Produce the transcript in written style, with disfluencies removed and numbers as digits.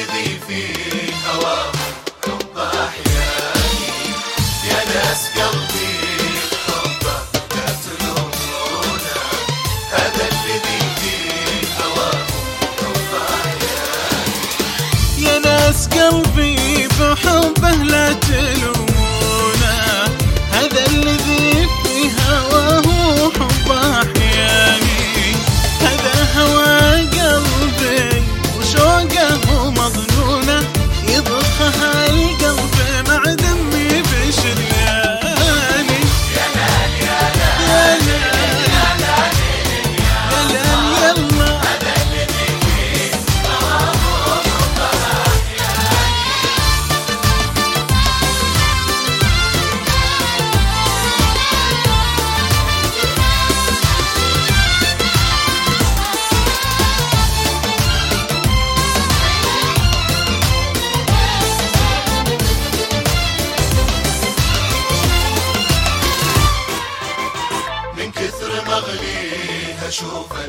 الذي في هواه حب أحياني. يا ناس قلبي حبه لا تلومونا، هذا الذي في هواه حب أحياني. يا ناس قلبي بحبه لا تلومونا، هذا الذي في هواه حب أحياني. هذا هوى قلبي وشوقه مظنونة، يضخها القلب مع دمي بشرياني. يا لال يا لال يا لال يا لال يلا هذا الذي في هواه حب أحياني. من كثر مغلي أشوف